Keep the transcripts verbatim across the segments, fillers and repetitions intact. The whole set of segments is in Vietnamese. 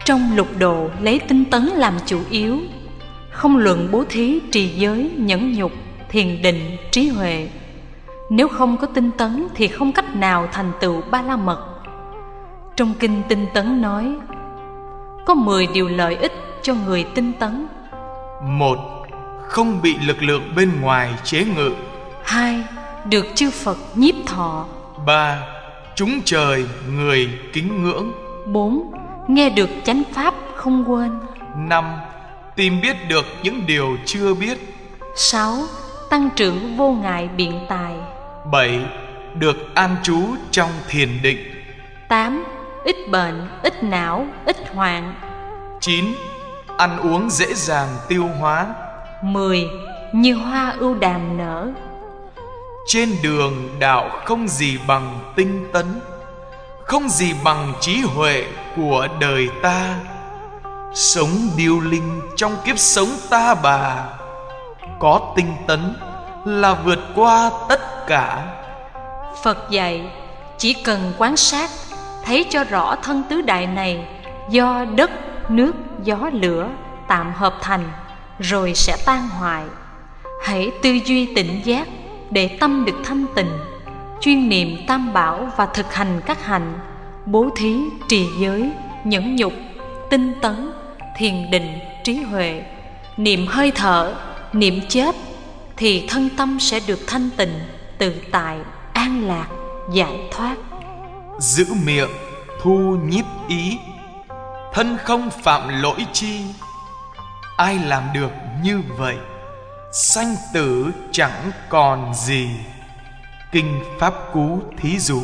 Trong lục độ lấy tinh tấn làm chủ yếu, không luận bố thí, trì giới, nhẫn nhục, thiền định, trí huệ. Nếu không có tinh tấn thì không cách nào thành tựu Ba La Mật. Trong kinh Tinh Tấn nói, có mười điều lợi ích cho người tinh tấn. Một, không bị lực lượng bên ngoài chế ngự. Hai, được chư Phật nhiếp thọ. Ba, chúng trời người kính ngưỡng. Bốn, nghe được chánh pháp không quên. Năm, tìm biết được những điều chưa biết. Sáu, tăng trưởng vô ngại biện tài. Bảy, được an trú trong thiền định. Tám, ít bệnh, ít não, ít hoạn. Chín, ăn uống dễ dàng tiêu hóa. Mười, như hoa ưu đàm nở. Trên đường đạo không gì bằng tinh tấn, không gì bằng trí huệ của đời ta. Sống điêu linh trong kiếp sống ta bà, có tinh tấn là vượt qua tất cả. Phật dạy chỉ cần quan sát, thấy cho rõ thân tứ đại này do đất, nước, gió, lửa tạm hợp thành, rồi sẽ tan hoại. Hãy tư duy tỉnh giác để tâm được thanh tịnh, chuyên niệm Tam Bảo và thực hành các hạnh bố thí, trì giới, nhẫn nhục, tinh tấn, thiền định, trí huệ, niệm hơi thở, niệm chết, thì thân tâm sẽ được thanh tịnh, tự tại, an lạc, giải thoát. Giữ miệng thu nhiếp ý, thân không phạm lỗi chi. Ai làm được như vậy, sanh tử chẳng còn gì. Kinh Pháp Cú thí dụ.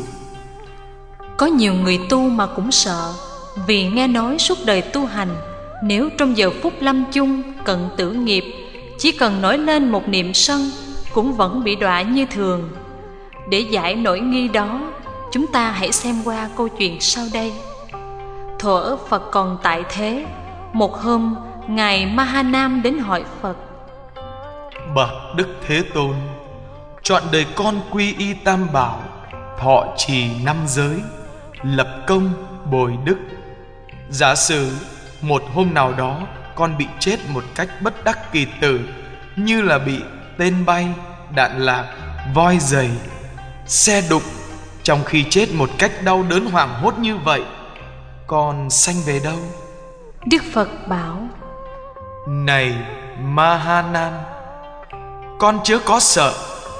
Có nhiều người tu mà cũng sợ, vì nghe nói suốt đời tu hành, nếu trong giờ phút lâm chung cận tử nghiệp, chỉ cần nổi lên một niệm sân cũng vẫn bị đọa như thường. Để giải nỗi nghi đó, chúng ta hãy xem qua câu chuyện sau đây. Thuở Phật còn tại thế, một hôm Ngài Mahanam đến hỏi Phật: Bậc Đức Thế Tôn, chọn đời con quy y Tam Bảo, thọ trì năm giới, lập công bồi đức. Giả sử một hôm nào đó con bị chết một cách bất đắc kỳ tử, như là bị tên bay, đạn lạc, voi giày, xe đụng, trong khi chết một cách đau đớn hoảng hốt như vậy, con sanh về đâu? Đức Phật bảo: Này Mahanam, con chớ có sợ.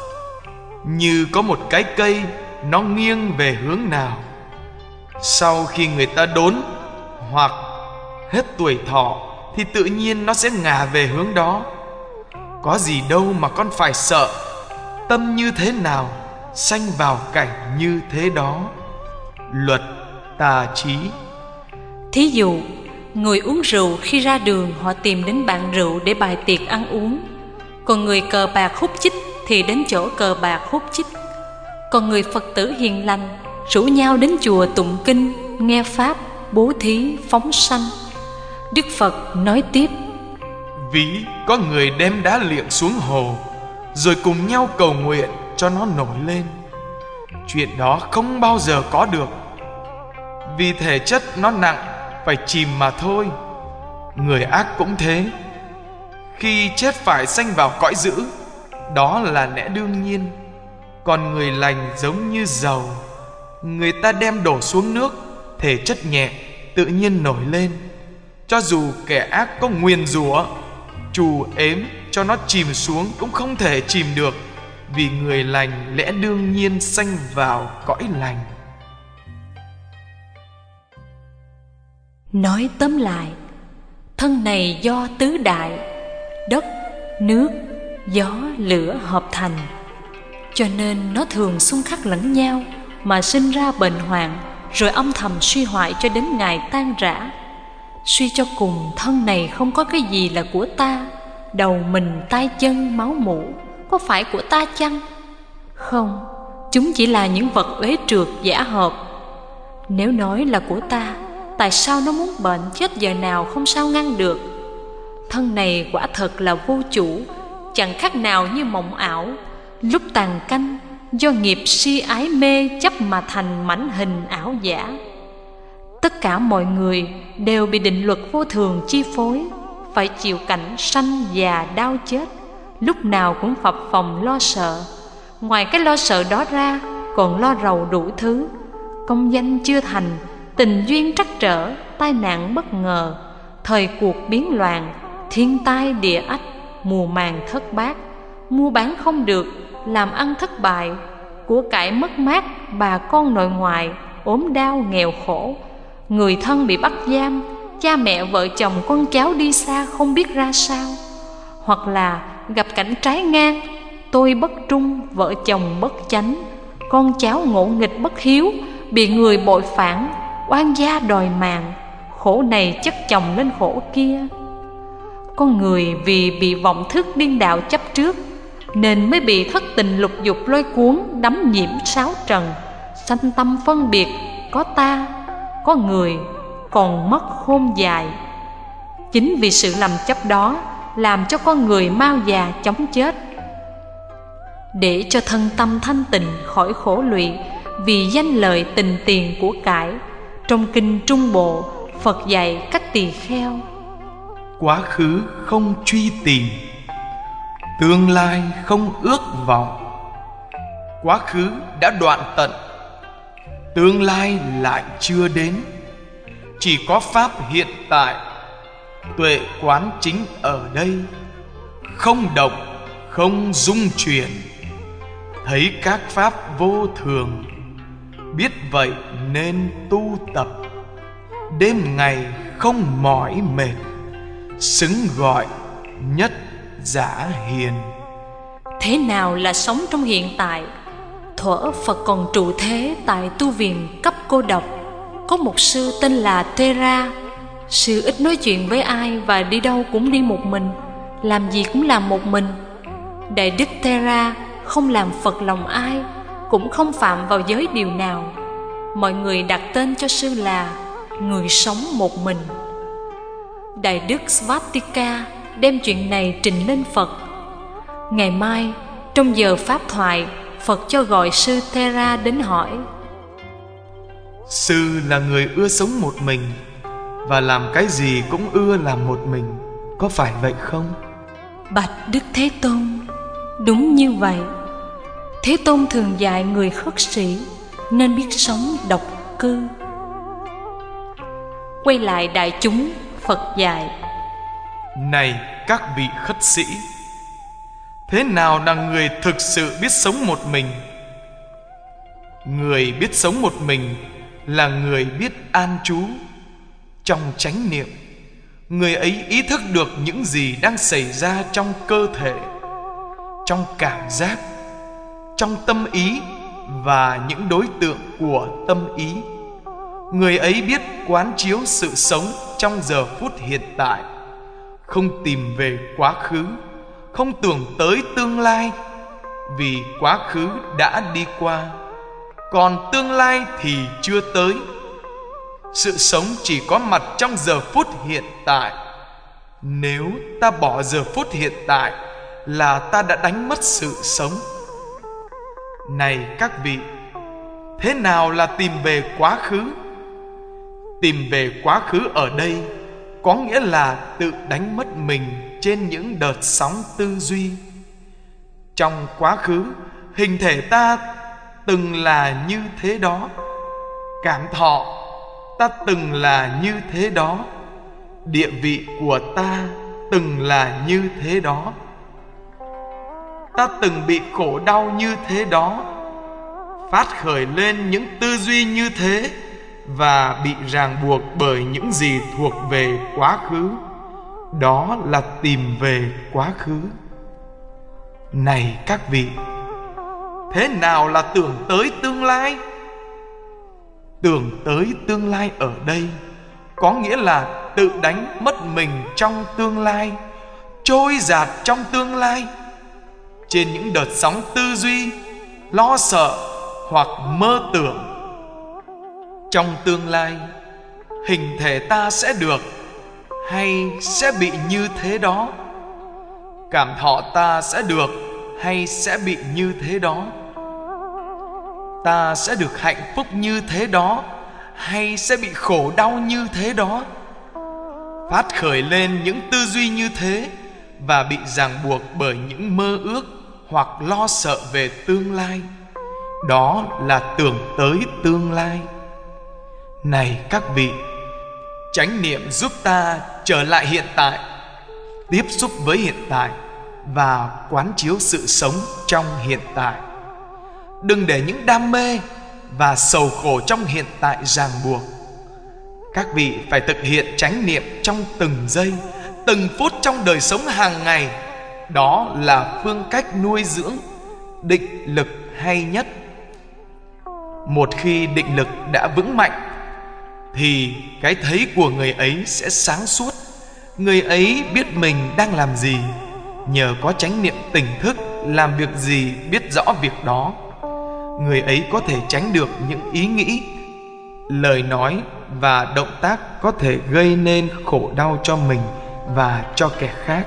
Như có một cái cây, nó nghiêng về hướng nào, sau khi người ta đốn hoặc hết tuổi thọ thì tự nhiên nó sẽ ngả về hướng đó. Có gì đâu mà con phải sợ. Tâm như thế nào, sanh vào cảnh như thế đó. Luật tà trí. Thí dụ, người uống rượu khi ra đường họ tìm đến bàn rượu để bài tiệc ăn uống. Còn người cờ bạc hút chích thì đến chỗ cờ bạc hút chích. Còn người Phật tử hiền lành rủ nhau đến chùa tụng kinh, nghe pháp, bố thí, phóng sanh. Đức Phật nói tiếp: Ví có người đem đá liệng xuống hồ, rồi cùng nhau cầu nguyện cho nó nổi lên. Chuyện đó không bao giờ có được, vì thể chất nó nặng, phải chìm mà thôi. Người ác cũng thế, khi chết phải sanh vào cõi dữ, đó là lẽ đương nhiên. Còn người lành giống như dầu, người ta đem đổ xuống nước, thể chất nhẹ, tự nhiên nổi lên. Cho dù kẻ ác có nguyền rủa, trù ếm cho nó chìm xuống cũng không thể chìm được, vì người lành lẽ đương nhiên sanh vào cõi lành. Nói tóm lại, thân này do tứ đại đất, nước, gió, lửa hợp thành, cho nên nó thường xung khắc lẫn nhau mà sinh ra bệnh hoạn, rồi âm thầm suy hoại cho đến ngày tan rã. Suy cho cùng, thân này không có cái gì là của ta. Đầu mình, tay chân, máu mủ có phải của ta chăng? Không, chúng chỉ là những vật uế trượt giả hợp. Nếu nói là của ta, tại sao nó muốn bệnh chết giờ nào không sao ngăn được? Thân này quả thật là vô chủ, chẳng khác nào như mộng ảo, lúc tàn canh, do nghiệp si ái mê chấp mà thành mảnh hình ảo giả. Tất Tất cả mọi người đều bị định luật vô thường chi phối, phải chịu cảnh sanh già đau chết, lúc nào cũng phập phồng lo sợ. Ngoài cái lo sợ đó ra, còn lo rầu đủ thứ. Công danh chưa thành, tình duyên trắc trở, tai nạn bất ngờ, thời cuộc biến loạn, thiên tai địa ách, mùa màng thất bát, mua bán không được, làm ăn thất bại, của cải mất mát, bà con nội ngoại, ốm đau nghèo khổ, người thân bị bắt giam, cha mẹ vợ chồng con cháu đi xa không biết ra sao. Hoặc là gặp cảnh trái ngang, tôi bất trung, vợ chồng bất chánh, con cháu ngỗ nghịch bất hiếu, bị người bội phản, oan gia đòi mạng, khổ này chất chồng lên khổ kia. Con người vì bị vọng thức điên đạo chấp trước, nên mới bị thất tình lục dục lôi cuốn, đắm nhiễm sáu trần, sanh tâm phân biệt, có ta, có người, còn mất khôn dài. Chính vì sự lầm chấp đó làm cho con người mau già chóng chết. Để cho thân tâm thanh tịnh khỏi khổ lụy vì danh lợi tình tiền của cải, trong kinh Trung Bộ, Phật dạy cách tỳ kheo: quá khứ không truy tìm, tương lai không ước vọng. Quá khứ đã đoạn tận, tương lai lại chưa đến. Chỉ có pháp hiện tại, tuệ quán chính ở đây, không động, không dung chuyển. Thấy các pháp vô thường, biết vậy nên tu tập, đêm ngày không mỏi mệt, xứng gọi nhất giả hiền. Thế nào là sống trong hiện tại? Thuở Phật còn trụ thế tại tu viện cấp cô độc, có một sư tên là Thera. Sư ít nói chuyện với ai và đi đâu cũng đi một mình, làm gì cũng làm một mình. Đại đức Thera không làm phật lòng ai, cũng không phạm vào giới điều nào. Mọi người đặt tên cho sư là người sống một mình. Đại đức Svatika đem chuyện này trình lên Phật. Ngày mai, trong giờ pháp thoại, Phật cho gọi sư Thera đến hỏi: sư là người ưa sống một mình, và làm cái gì cũng ưa làm một mình, có phải vậy không? Bạch Đức Thế Tôn, đúng như vậy. Thế Tôn thường dạy người khất sĩ nên biết sống độc cư. Quay lại đại chúng, Phật dạy: này các vị khất sĩ, thế nào là người thực sự biết sống một mình? Người biết sống một mình là người biết an trú trong chánh niệm. Người ấy ý thức được những gì đang xảy ra trong cơ thể, trong cảm giác, trong tâm ý và những đối tượng của tâm ý. Người ấy biết quán chiếu sự sống trong giờ phút hiện tại, không tìm về quá khứ, không tưởng tới tương lai, vì quá khứ đã đi qua, còn tương lai thì chưa tới. Sự sống chỉ có mặt trong giờ phút hiện tại. Nếu ta bỏ giờ phút hiện tại là ta đã đánh mất sự sống. Này các vị, thế nào là tìm về quá khứ? Tìm về quá khứ ở đây có nghĩa là tự đánh mất mình trên những đợt sóng tư duy. Trong quá khứ, hình thể ta từng là như thế đó, cảm thọ ta từng là như thế đó, địa vị của ta từng là như thế đó, ta từng bị khổ đau như thế đó, phát khởi lên những tư duy như thế và bị ràng buộc bởi những gì thuộc về quá khứ. Đó là tìm về quá khứ. Này các vị, thế nào là tưởng tới tương lai? Tưởng tới tương lai ở đây có nghĩa là tự đánh mất mình trong tương lai, trôi dạt trong tương lai, trên những đợt sóng tư duy, lo sợ hoặc mơ tưởng. Trong tương lai, hình thể ta sẽ được hay sẽ bị như thế đó, cảm thọ ta sẽ được hay sẽ bị như thế đó, ta sẽ được hạnh phúc như thế đó hay sẽ bị khổ đau như thế đó. Phát khởi lên những tư duy như thế và bị ràng buộc bởi những mơ ước hoặc lo sợ về tương lai, đó là tưởng tới tương lai. Này các vị, chánh niệm giúp ta trở lại hiện tại, tiếp xúc với hiện tại và quán chiếu sự sống trong hiện tại. Đừng để những đam mê và sầu khổ trong hiện tại ràng buộc. Các vị phải thực hiện chánh niệm trong từng giây, từng phút trong đời sống hàng ngày. Đó là phương cách nuôi dưỡng định lực hay nhất. Một khi định lực đã vững mạnh thì cái thấy của người ấy sẽ sáng suốt. Người ấy biết mình đang làm gì, nhờ có chánh niệm tỉnh thức, làm việc gì biết rõ việc đó. Người ấy có thể tránh được những ý nghĩ, lời nói và động tác có thể gây nên khổ đau cho mình và cho kẻ khác.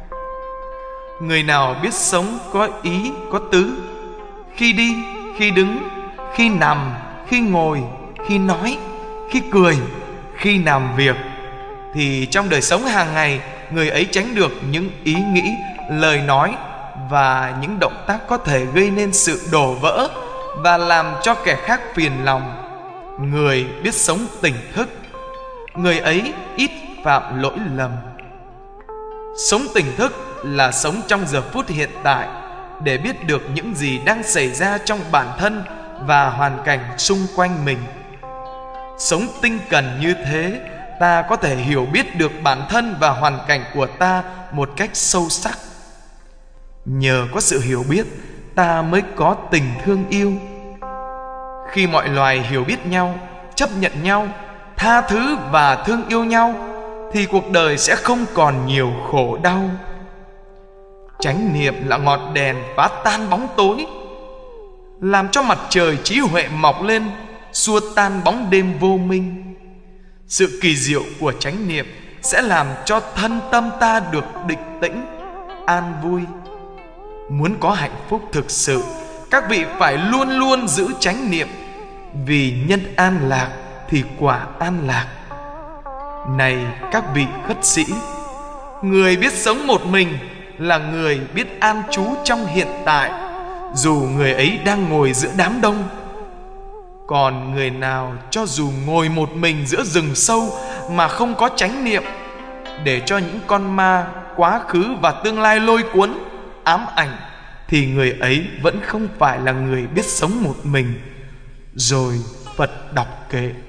Người nào biết sống có ý, có tứ, khi đi, khi đứng, khi nằm, khi ngồi, khi nói, khi cười, khi làm việc, thì trong đời sống hàng ngày, người ấy tránh được những ý nghĩ, lời nói và những động tác có thể gây nên sự đổ vỡ và làm cho kẻ khác phiền lòng. Người biết sống tỉnh thức, người ấy ít phạm lỗi lầm. Sống tỉnh thức là sống trong giờ phút hiện tại, để biết được những gì đang xảy ra trong bản thân và hoàn cảnh xung quanh mình. Sống tinh cần như thế, ta có thể hiểu biết được bản thân và hoàn cảnh của ta một cách sâu sắc. Nhờ có sự hiểu biết, ta mới có tình thương yêu. Khi mọi loài hiểu biết nhau, chấp nhận nhau, tha thứ và thương yêu nhau, thì cuộc đời sẽ không còn nhiều khổ đau. Chánh niệm là ngọn đèn phá tan bóng tối, làm cho mặt trời trí huệ mọc lên, xua tan bóng đêm vô minh. Sự kỳ diệu của chánh niệm sẽ làm cho thân tâm ta được định tĩnh, an vui. Muốn có hạnh phúc thực sự, các vị phải luôn luôn giữ chánh niệm, vì nhân an lạc thì quả an lạc. Này các vị khất sĩ, người biết sống một mình là người biết an trú trong hiện tại, dù người ấy đang ngồi giữa đám đông. Còn người nào cho dù ngồi một mình giữa rừng sâu mà không có chánh niệm, để cho những con ma quá khứ và tương lai lôi cuốn, ám ảnh, thì người ấy vẫn không phải là người biết sống một mình. Rồi Phật đọc kệ: